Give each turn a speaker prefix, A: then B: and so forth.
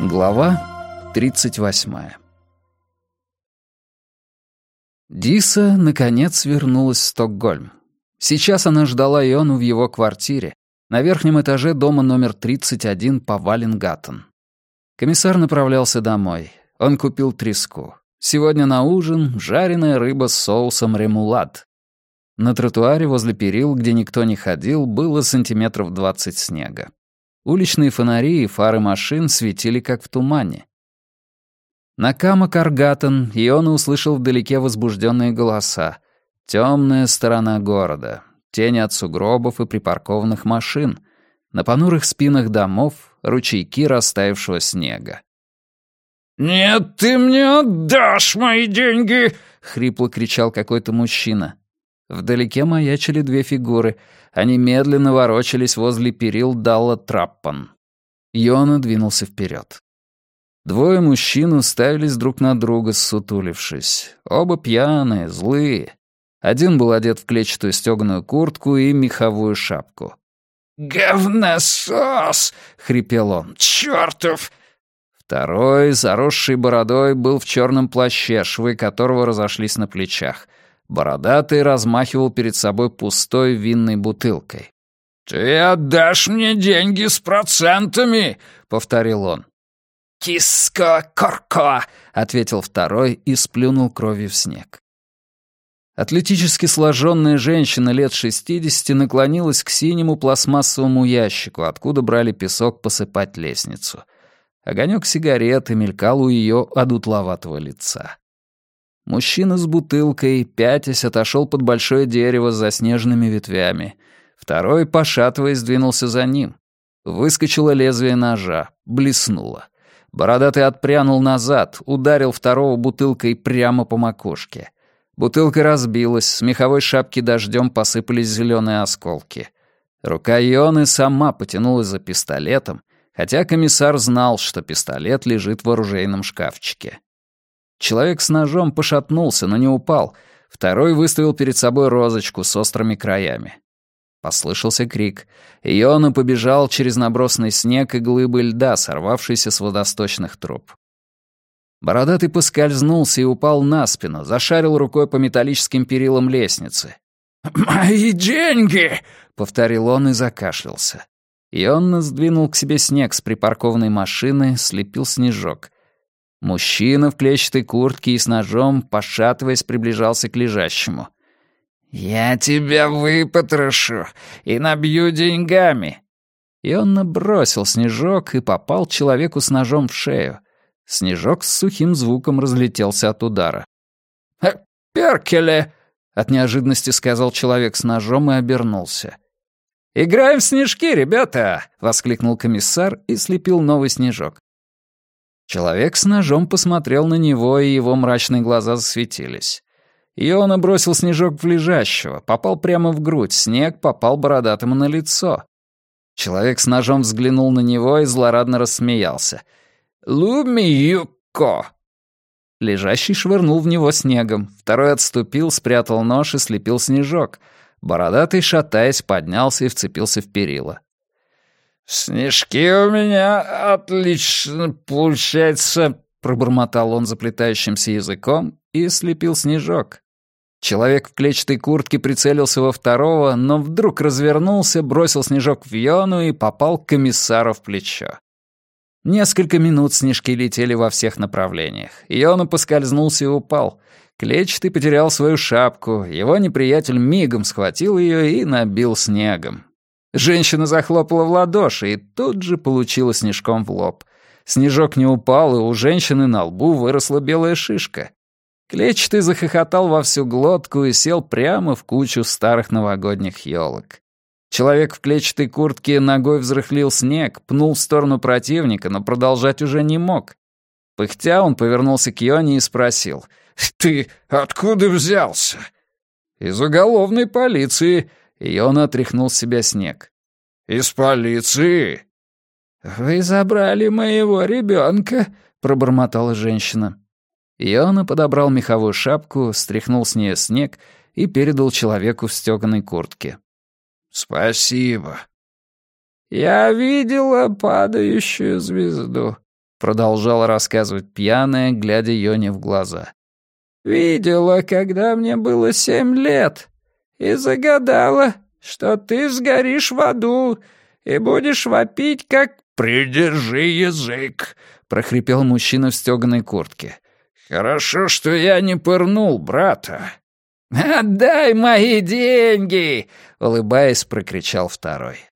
A: Глава 38. Диса, наконец, вернулась в Стокгольм. Сейчас она ждала Иону в его квартире, на верхнем этаже дома номер 31 по Валенгаттен. Комиссар направлялся домой. Он купил треску. Сегодня на ужин жареная рыба с соусом ремулад. На тротуаре возле перил, где никто не ходил, было сантиметров 20 снега. Уличные фонари и фары машин светили, как в тумане. На Камакаргаттен Иона услышал вдалеке возбужденные голоса. Темная сторона города, тени от сугробов и припаркованных машин, на понурых спинах домов ручейки растаявшего снега.
B: «Нет, ты мне отдашь мои деньги!»
A: — хрипло кричал какой-то мужчина. Вдалеке маячили две фигуры. Они медленно ворочались возле перил Далла Траппан. Иона двинулся вперед. Двое мужчин уставились друг на друга, ссутулившись. Оба пьяные, злые. Один был одет в клетчатую стёганую куртку и меховую шапку.
B: «Говносос!» — хрипел он. «Чёртов!»
A: Второй, заросший бородой, был в чёрном плаще, швы которого разошлись на плечах. Бородатый размахивал перед собой пустой винной бутылкой.
B: «Ты отдашь мне деньги с процентами!» — повторил он.
A: «Киско-корко!» — ответил второй и сплюнул кровью в снег. Атлетически сложенная женщина лет 60 наклонилась к синему пластмассовому ящику, откуда брали песок посыпать лестницу. Огонек сигареты мелькал у ее одутловатого лица. Мужчина с бутылкой, пятясь, отошел под большое дерево с заснеженными ветвями. Второй, пошатываясь, двинулся за ним. Выскочило лезвие ножа, блеснуло. Бородатый отпрянул назад, ударил второго бутылкой прямо по макушке. Бутылка разбилась, с меховой шапки дождем посыпались зеленые осколки. Рука Ионы сама потянулась за пистолетом, хотя комиссар знал, что пистолет лежит в оружейном шкафчике. Человек с ножом пошатнулся, но не упал. Второй выставил перед собой розочку с острыми краями. Послышался крик. Иона побежал через набросанный снег и глыбы льда, сорвавшиеся с водосточных труб. Бородатый поскользнулся и упал на спину, зашарил рукой по металлическим перилам лестницы.
B: «Мои деньги!»
A: — повторил он и закашлялся. Иона сдвинул к себе снег с припаркованной машины, слепил снежок. Мужчина в клетчатой куртке и с ножом, пошатываясь, приближался к лежащему.
B: «Я тебя выпотрошу и набью деньгами!»
A: И он набросил снежок и попал человеку с ножом в шею. Снежок с сухим звуком разлетелся от удара.
B: «Перкеле!»
A: — от неожиданности сказал человек с ножом и обернулся.
B: «Играем в снежки, ребята!»
A: — воскликнул комиссар и слепил новый снежок. Человек с ножом посмотрел на него, и его мрачные глаза засветились. Иона бросил снежок в лежащего, попал прямо в грудь, снег попал бородатому на лицо. Человек с ножом взглянул на него и злорадно рассмеялся.
B: «Лумиюко!»
A: Лежащий швырнул в него снегом, второй отступил, спрятал нож и слепил снежок. Бородатый, шатаясь, поднялся и вцепился в перила.
B: «Снежки у меня отлично получается», — пробормотал он заплетающимся языком и слепил снежок. Человек в клетчатой куртке прицелился во второго, но вдруг развернулся, бросил снежок в Иону и попал комиссару в плечо. Несколько минут снежки летели во всех направлениях. Иона поскользнулся и упал. Клетчатый потерял свою шапку, его неприятель мигом схватил ее и набил снегом. Женщина захлопала в ладоши и тут же получила снежком в лоб. Снежок не упал, и у женщины на лбу выросла белая шишка. Клетчатый захохотал во всю глотку и сел прямо в кучу старых новогодних елок. Человек в клетчатой куртке ногой взрыхлил снег, пнул в сторону противника, но продолжать уже не мог. Пыхтя, он повернулся к Ионе и спросил: «Ты откуда взялся?»
A: «Из уголовной полиции». Иона отряхнул с себя снег.
B: «Из полиции?»
A: «Вы забрали моего ребенка», — пробормотала женщина. Иона подобрал меховую шапку, стряхнул с нее снег и передал человеку в стёганой куртке.
B: «Спасибо».
A: «Я видела падающую звезду», — продолжала рассказывать пьяная, глядя Йоне в глаза.
B: «Видела, когда мне было 7 лет, и загадала, что ты сгоришь в аду и будешь вопить, как...»
C: «Придержи язык»,
A: — прохрипел мужчина в стёганой куртке.
C: «Хорошо, что я не пырнул брата».
B: «Отдай мои деньги!» — улыбаясь, прокричал второй.